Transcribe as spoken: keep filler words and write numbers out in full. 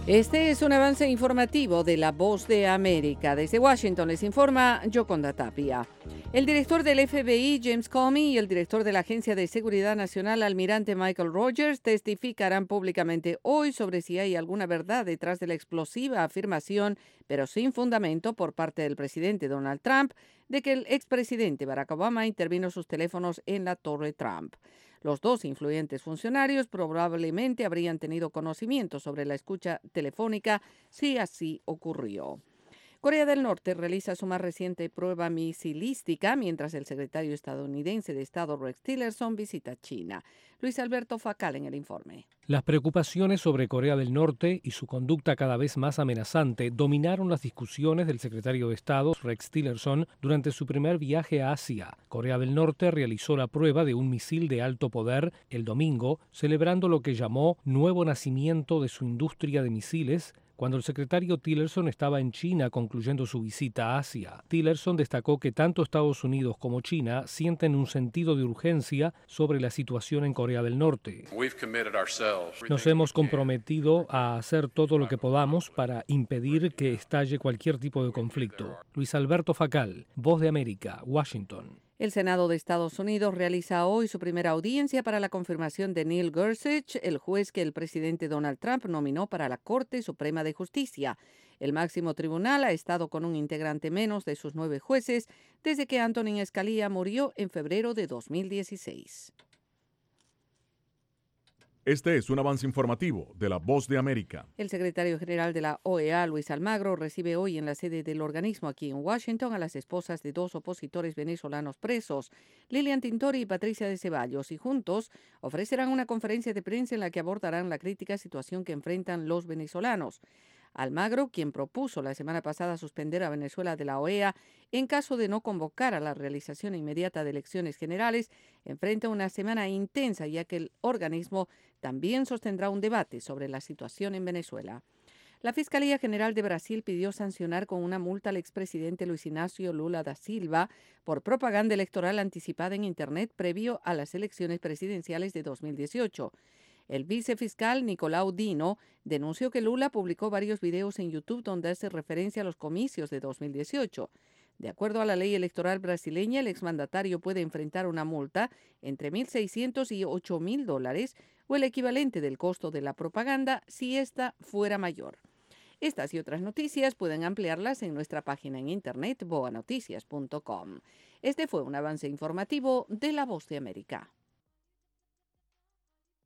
Este es un avance informativo de La Voz de América. Desde Washington les informa Yoconda Tapia. El director del F B I, James Comey, y el director de la Agencia de Seguridad Nacional, almirante Michael Rogers, testificarán públicamente hoy sobre si hay alguna verdad detrás de la explosiva afirmación, pero sin fundamento, por parte del presidente Donald Trump, de que el expresidente Barack Obama intervino sus teléfonos en la Torre Trump. Los dos influyentes funcionarios probablemente habrían tenido conocimiento sobre la escucha telefónica si así ocurrió. Corea del Norte realiza su más reciente prueba misilística mientras el secretario estadounidense de Estado Rex Tillerson visita China. Luis Alberto Facal en el informe. Las preocupaciones sobre Corea del Norte y su conducta cada vez más amenazante dominaron las discusiones del secretario de Estado, Rex Tillerson, durante su primer viaje a Asia. Corea del Norte realizó la prueba de un misil de alto poder el domingo, celebrando lo que llamó nuevo nacimiento de su industria de misiles, cuando el secretario Tillerson estaba en China concluyendo su visita a Asia. Tillerson destacó que tanto Estados Unidos como China sienten un sentido de urgencia sobre la situación en Corea del Norte. Nos hemos comprometido a hacer todo lo que podamos para impedir que estalle cualquier tipo de conflicto. Luis Alberto Facal, Voz de América, Washington. El Senado de Estados Unidos realiza hoy su primera audiencia para la confirmación de Neil Gorsuch, el juez que el presidente Donald Trump nominó para la Corte Suprema de Justicia. El máximo tribunal ha estado con un integrante menos de sus nueve jueces desde que Antonin Scalia murió en febrero de dos mil dieciséis. Este es un avance informativo de La Voz de América. El secretario general de la O E A, Luis Almagro, recibe hoy en la sede del organismo aquí en Washington a las esposas de dos opositores venezolanos presos, Lilian Tintori y Patricia de Ceballos, y juntos ofrecerán una conferencia de prensa en la que abordarán la crítica situación que enfrentan los venezolanos. Almagro, quien propuso la semana pasada suspender a Venezuela de la O E A en caso de no convocar a la realización inmediata de elecciones generales, enfrenta una semana intensa, ya que el organismo también sostendrá un debate sobre la situación en Venezuela. La Fiscalía General de Brasil pidió sancionar con una multa al expresidente Luis Ignacio Lula da Silva por propaganda electoral anticipada en Internet previo a las elecciones presidenciales de dos mil dieciocho. El vicefiscal Nicolau Dino denunció que Lula publicó varios videos en YouTube donde hace referencia a los comicios de dos mil dieciocho. De acuerdo a la ley electoral brasileña, el exmandatario puede enfrentar una multa entre mil seiscientos y ocho mil dólares o el equivalente del costo de la propaganda si ésta fuera mayor. Estas y otras noticias pueden ampliarlas en nuestra página en internet boa noticias punto com. Este fue un avance informativo de La Voz de América.